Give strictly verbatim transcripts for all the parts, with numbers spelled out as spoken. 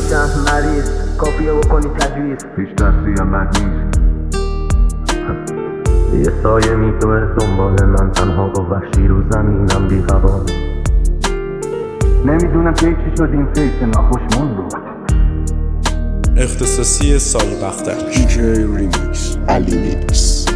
میشن مریض کافیه بکنی تجویز هیچ درسی هم بد نیست. یه سایه میدوه دنبال من تنها با وحشی رو زمینم بی هوا. نمیدونم که چی شد این فیس ناخوشمون رو. اختصاصی سال بختر دیجی ریمیکس علی میکس.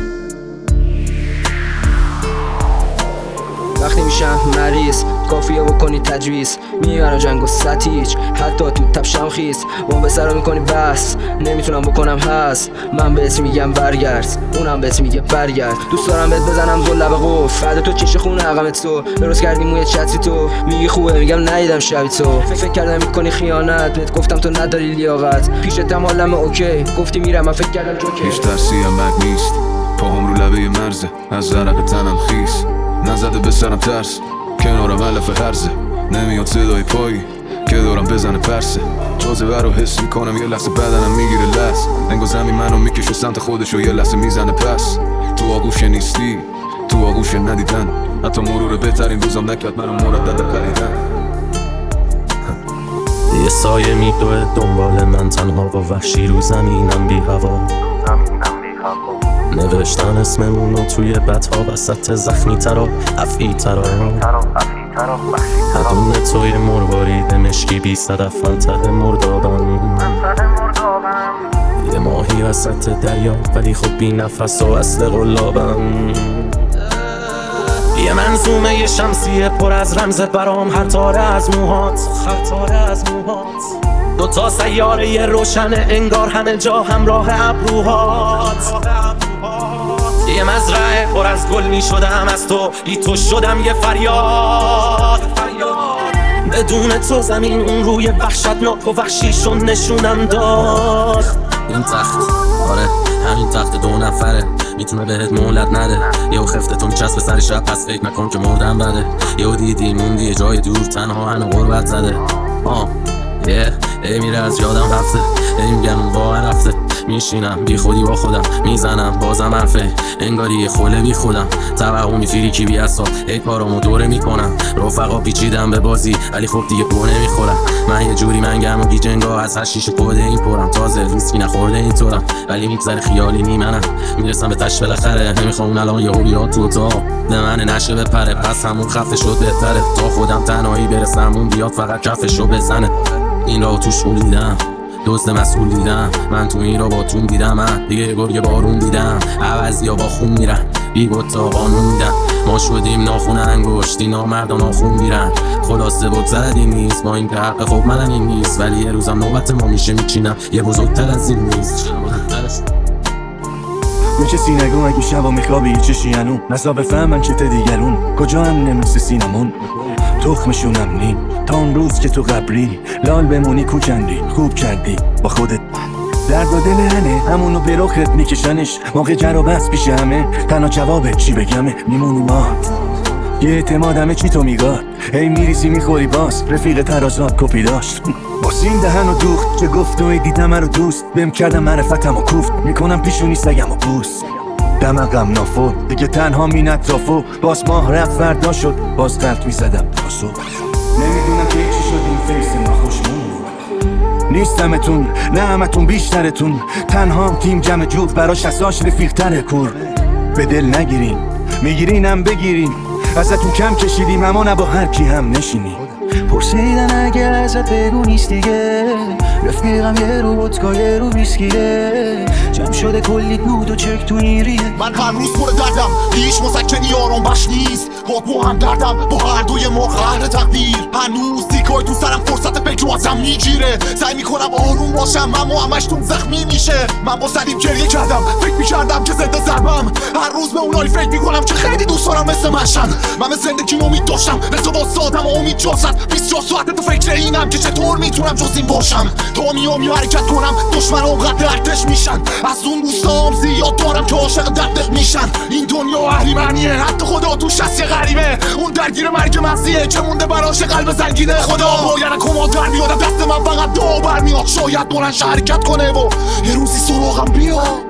وقتی میشم مریض کافیه بکنی تجویز میارم جنگ و ستیج حتی تو تپشم خیز با به سرا میکنی بس نمیتونم بکنم هست من بهت میگم برگرد اونم بهت میگه برگرد دوست دارم بهت بزنم دو لب قف بعد تو چش خونه عقمت تو درست کردی موی چتری تو میگی خوبه میگم ندیدم شبی تو فکر کردم میکنی خیانت بهت گفتم تو نداری لیاقت پیشتم حالم اوکی گفتی میرم من فکر کردم جوکر. هیچ درسی هم بد نیست. پاهم رو لبه مرزه از زرق تنم خیس نزده به سرم ترس کنارم علف هرزه نمیاد صدای پایی که دارم بزنه پرسه جاذبه رو حس میکنم یه لحظه بدنم میگیره لحظه انگار زمین منو میکشه سمت خودش و یه لحظه میزنه پس تو آغوش نیستی تو آغوش ندیدن حتی مرور بهترین روزم نکرد منو مردد پریدن. یه سایه میدوه دنبال من تنها با وحشی رو زمینم بی هوا. نوشتن اسممونو توی بطها وسط زخمی ترا افعی ترا هدون توی مروارید مشکی بی صدف منطقه مردابم. یه ماهی وسط دریا ولی خب بی نفس و اصل غلابم. یه منظومه یه شمسیه پر از رمز برام هر تاره از موهات هر تاره از موهات دو تا سیاره یه روشن انگار همه جا همراه ابروهات. یه مزرعه پر از گل می شدم از تو بی تو شدم یه فریاد بدون تو زمین اون روی وحشتناک و وحشیشون نشونم داد. این تخت آره همین تخت دو نفره میتونه بهت مهلت نده یهو خفتتو میچسبه سر شب پس فکر نکن که مردم بده یهو دیدی موندی یه جای دور تنها هنو غربت زده آه یه ای میره از یادم رفته ای میگم اون واقعا رفته میشینم بی خودی با خودم میزنم بازم حرفه انگاری یه خوله بی خودم توقع میفیری کی بی اصاب ای کارامو دوره میکنم رفقا پیچیدم به بازی ولی خب دیگه پو نمیخورم من یه جوری منگم و گیجنگا از هر شیشه کده این پرم تازه ویسکی نخورده اینطورم ولی میگذره خیالی نیمنم میرسم به تش بالاخره نمیخوام اون الان یهو بیاد تو اتاق به من نشه بپره پس همون خفه شد بهتره تا خودم تنهایی برسم اون بیاد فقط کفشو بزنه این راو توش دیدم دوست مسئول دیدم من تو این را با تون دیدم من دیگه گرگ بارون دیدم عوضی ها با خون میرن بی گتا قانون میدن ما شدیم ناخون انگشتی نامردا ناخون میرن خلاصه بگذرد این نیست با این که حق خب منم این نیست ولی یه روزم نوبت ما میشه میچینم یه بزرگتر از این نیست. میشه سینگو اگه شبا میخوابی چه شیانو نزا بفهمن چه دیگرون کجا هم نمیسه سینمون تخمشونم نی تا اون روز که تو قبری لال بمونی کوچندی خوب کردی با خودت درد و دل هنه همونو به رخت میکشنش موقع جر بس پیش همه تنها جوابه چی بگمه میمونی ما یه اعتمادمه چی تو میگاد هی میریسی میخوری باز رفیق ترازات کپی داشت باسین دهن و دوخت چه گفت و دیدم رو دوست بهم کردم معرفتم و کوفت میکنم پیشونی سگم و بوس دمقم نافور دیگه تنها مینت رافو باز ماه رفت فردا شد باز قلط میزدم تا صبح نمیدونم که چی شد این فیس ناخوشمون نیستمتون نه همتون بیشترتون تنها تیم جمع جوب براش اساش رفیق تره کور به دل نگیرین میگیرینم بگیرین ازتون کم کشیدیم اما نه با هر کی هم نشینی پرسیدن اگه ازت بگو نیست دیگه رفیقم یه رو ودکا یه رو بیسکیه جمع شده کلی دود و چک تو این ریه من هر روز پر دردم هیچ مسکنی آرام بش نیست خود با هم دردم با هر دوی ما قهر تقدیر هنوز دیگای تو سرم فرصت فکر رو ازم میگیره سعی میکنم آروم باشم اما همش تون زخمی میشه من با سلیم گریه کردم فکر میکردم که زنده ضربم هر روز به اونایی فکر میکنم که خیلی دوست دارم مثل منشن من به زندگی امید داشتم مثل با سادم امید جاست بیست و چهار ساعت تو فکر اینم که چطور میتونم جز این باشم تا میام یه حرکت کنم دشمن اونقدر دردش میشن از اون دوستام زیاد دارم که عاشق دردت میشن این دنیا اهریمنیه حتی خدا توش هست یه غریبه اون درگیر مرگ مغزیه که مونده براش قلب زنگینه خدا باید کما در بیادم دست من فقط دو برمیاد شاید بلنش حرکت کنه و یه روزی سراغم بیاد